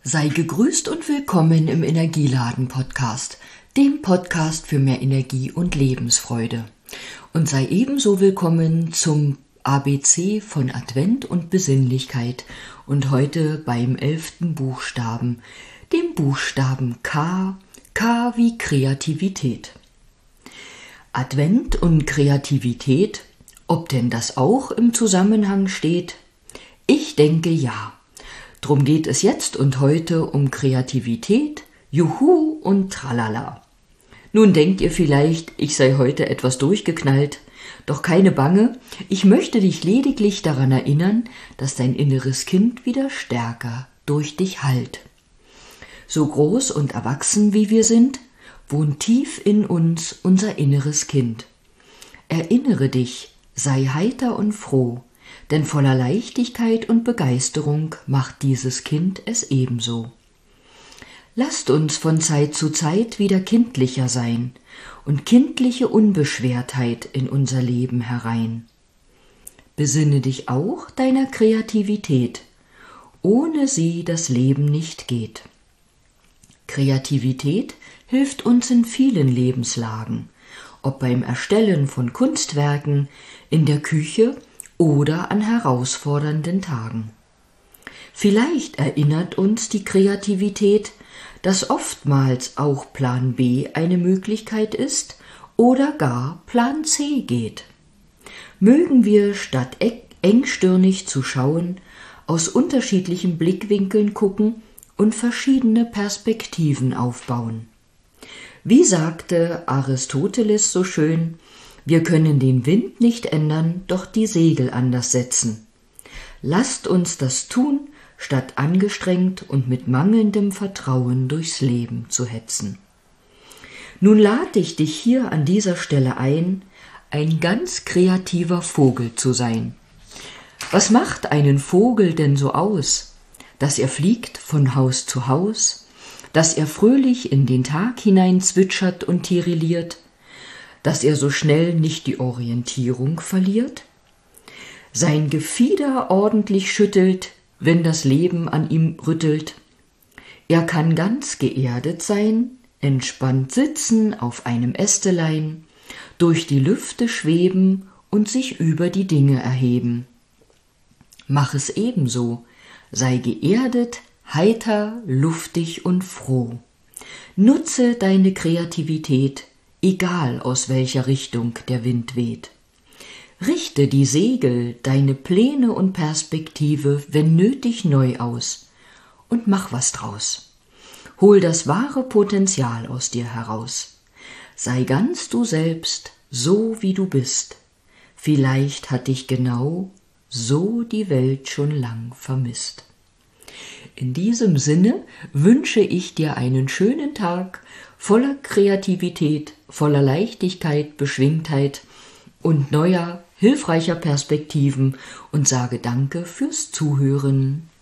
Sei gegrüßt und willkommen im Energieladen-Podcast, dem Podcast für mehr Energie und Lebensfreude. Und sei ebenso willkommen zum ABC von Advent und Besinnlichkeit und heute beim 11. Buchstaben, dem Buchstaben K, K wie Kreativität. Advent und Kreativität, ob denn das auch im Zusammenhang steht? Ich denke ja. Drum geht es jetzt und heute um Kreativität, Juhu und Tralala. Nun denkt ihr vielleicht, ich sei heute etwas durchgeknallt, doch keine Bange, ich möchte dich lediglich daran erinnern, dass dein inneres Kind wieder stärker durch dich hallt. So groß und erwachsen wie wir sind, wohnt tief in uns unser inneres Kind. Erinnere dich, sei heiter und froh, denn voller Leichtigkeit und Begeisterung macht dieses Kind es ebenso. Lasst uns von Zeit zu Zeit wieder kindlicher sein und kindliche Unbeschwertheit in unser Leben herein. Besinne dich auch deiner Kreativität, ohne sie das Leben nicht geht. Kreativität hilft uns in vielen Lebenslagen, ob beim Erstellen von Kunstwerken, in der Küche oder an herausfordernden Tagen. Vielleicht erinnert uns die Kreativität, dass oftmals auch Plan B eine Möglichkeit ist oder gar Plan C geht. Mögen wir statt engstirnig zu schauen, aus unterschiedlichen Blickwinkeln gucken und verschiedene Perspektiven aufbauen. Wie sagte Aristoteles so schön, wir können den Wind nicht ändern, doch die Segel anders setzen. Lasst uns das tun, statt angestrengt und mit mangelndem Vertrauen durchs Leben zu hetzen. Nun lade ich dich hier an dieser Stelle ein ganz kreativer Vogel zu sein. Was macht einen Vogel denn so aus? Dass er fliegt von Haus zu Haus, dass er fröhlich in den Tag hinein zwitschert und tirilliert, dass er so schnell nicht die Orientierung verliert, sein Gefieder ordentlich schüttelt, wenn das Leben an ihm rüttelt. Er kann ganz geerdet sein, entspannt sitzen auf einem Ästelein, durch die Lüfte schweben und sich über die Dinge erheben. Mach es ebenso, sei geerdet, heiter, luftig und froh. Nutze deine Kreativität, egal aus welcher Richtung der Wind weht. Richte die Segel, deine Pläne und Perspektive, wenn nötig, neu aus und mach was draus. Hol das wahre Potenzial aus dir heraus. Sei ganz du selbst, so wie du bist. Vielleicht hat dich genau so die Welt schon lang vermisst. In diesem Sinne wünsche ich dir einen schönen Tag voller Kreativität, voller Leichtigkeit, Beschwingtheit und neuer, hilfreicher Perspektiven und sage Danke fürs Zuhören.